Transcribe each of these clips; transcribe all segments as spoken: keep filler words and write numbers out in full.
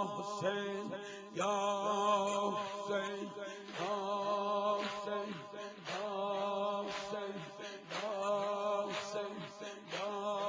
حسین یا حسین یا حسین یا حسین یا حسین یا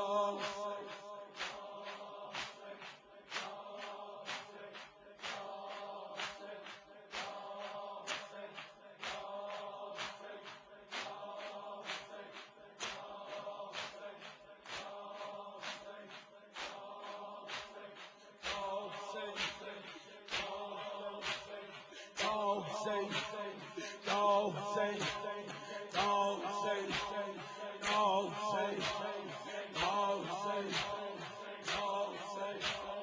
Hussein, Ya Hussein, Ya Hussein, Ya Hussein, Ya Hussein, Ya Hussein.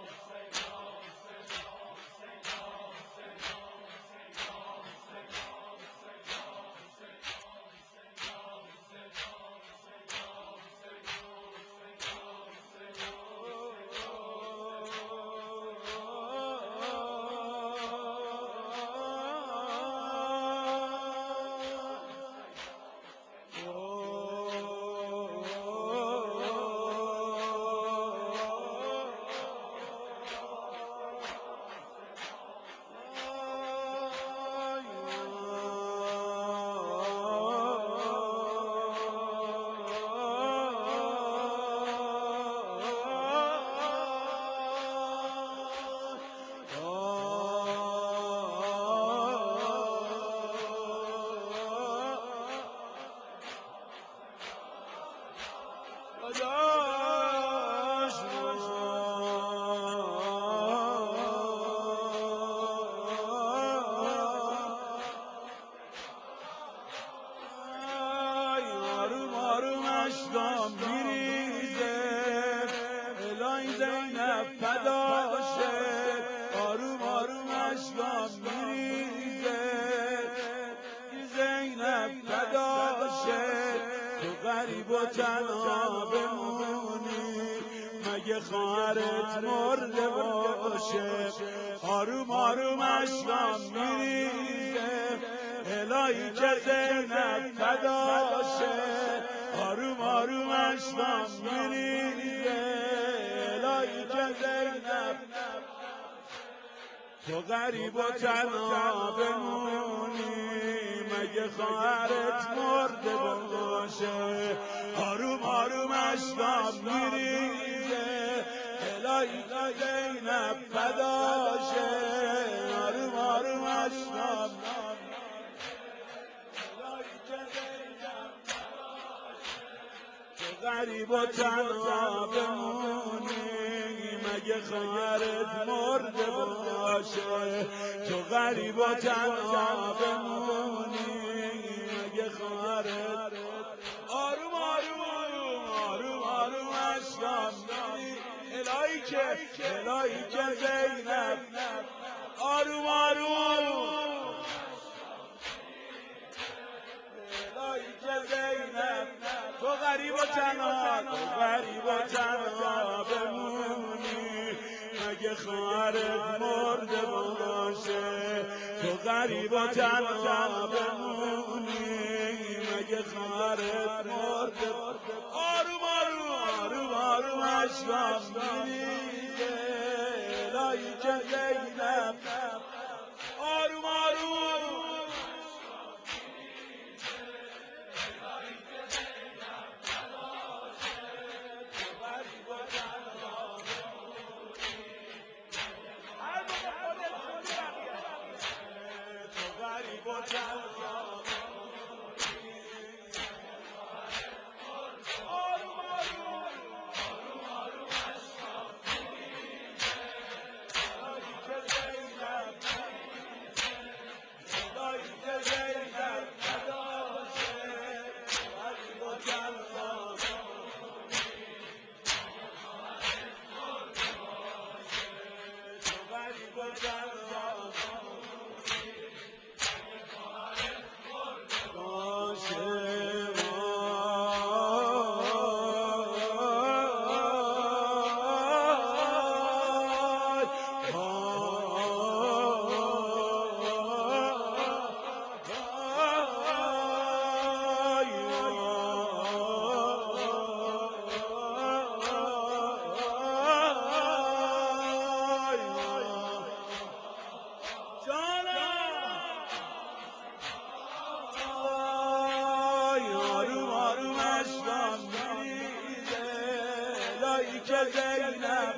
اشکام میریزه الهی زینب فدا شه آروم آروم اشکام میریزه زینب فدا شه تو غریب و تنها بمونی مگه خواهرت مرده باشه آروم آروم اشکام میریزه الهی که زینب فدا شه آروم آروم اشکام میریزه الهی که زینب تو غریب و تنها بمونی مگه خواهرت مرده باشه آروم آروم اشکام میریزه الهی که زینب فدا شه آروم آروم اشکام غریب و تنها بمونی مگه خواهرت مرده باشه تو غریب و تنها بمونی مگه خواهرت آروم آروم آروم آروم اشکام میری الهی که الهی که زینب آروم آروم الهی که زینب تو غریب و تنها تو غریب و تنها بمونی مگه خواهرت مرده باشه تو غریب و تنها بمونی مگه خواهرت مرده آروم آروم آروم آروم اشکام میریزه الهی که زینب آروم آروم که زینب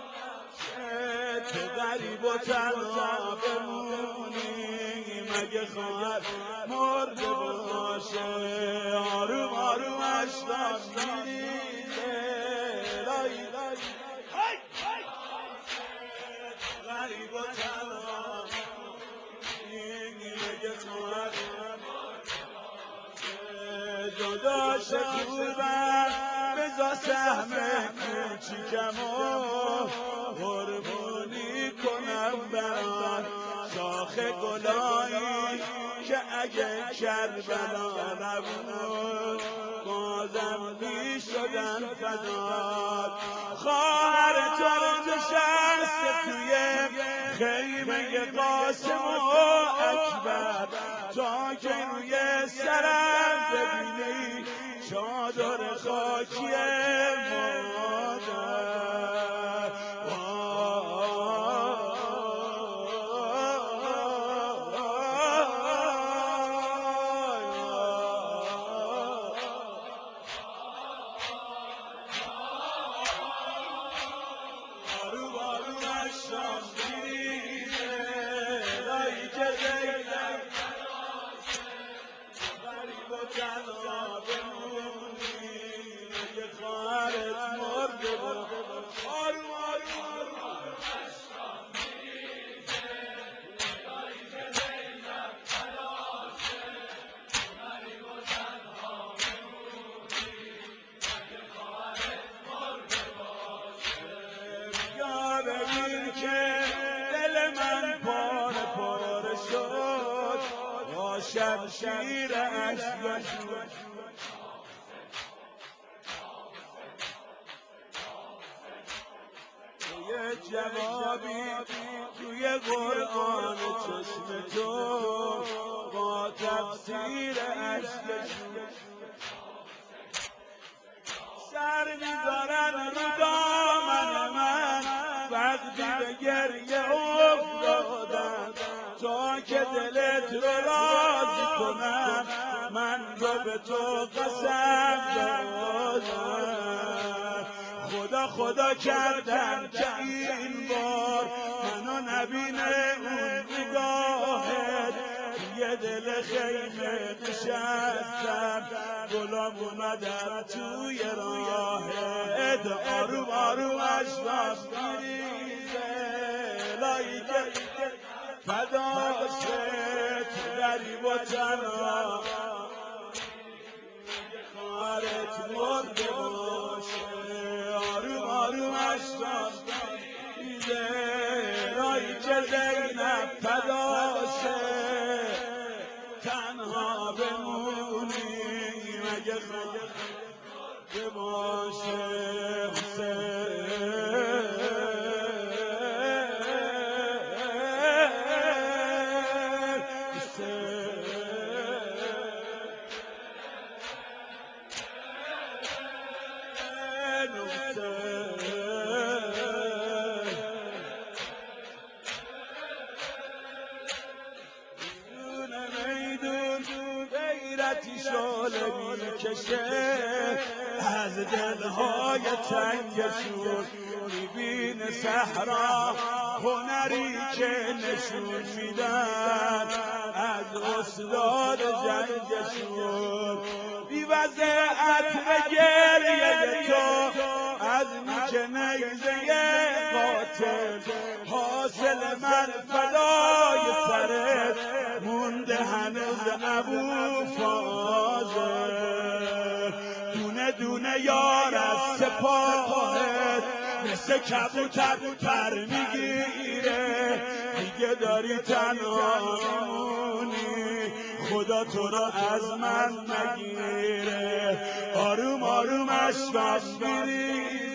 تو غریب و تنها بمونی، مگه خواهر مرده باشه. آروم آروم اشکام میریزه، لای لای غریب و تنها مگه خواهر جدا شکوبم بزا سهم کوچیکم و قربونی کنم برات شاخ گلایی که اگه کربلا نبود بازم می شدن فدات. خواهر تو نشسته توی خیمه قاسم و اکبر، تا که روی سرم ببینی چادر خاکی مادر. آروم آروم اشکام میریزه، لایی که زینب غریب و تنها بمونی، مگه خواهرت مرده باشه. آروم آروم آروم اشکام میریزه، لایی که زینب تلاشه غریب و تنها بمونی، مگه خواهرت مرده باشه. بیا ببین که دل من پاره پاره شد با شمشیر اشکش. توی جوابی توی قرآن چشم تو با تفسیر اشکش سر میذارن رو دامن من، وقتی به گریه افتادم تا که دلت رو راضی کنم من رو به تو قسم دادم. خدا خدا کردم که این بار منو نبینه اون نگاهت، یه دل خیمه نشستم گلام اومدم توی راهت. آروم آروم اشکام میریزه، لایی که فداشه تو غریب و تنها خواهرت مرده باشه. آروم آروم اشکام میریزه، لایی که زینب فداشه تنها بمونی، مگه خواهرت باشه. غیرتی شعله میکشه از دلهای تنگشون، میبینه صحرا هنری که نشون میدن از استاد جنگشون. بی وضعیت به گریه تو از نوک نیزه قاتل، حاصل من فدای سرت مونده هنوز ابو فاضل. دونه دونه یار از سپاهت مثل کبوتر پر میگیره، دیگه داری تنها میمونی خدا تو رو از من نگیره. آروم آروم اشکام میریزه،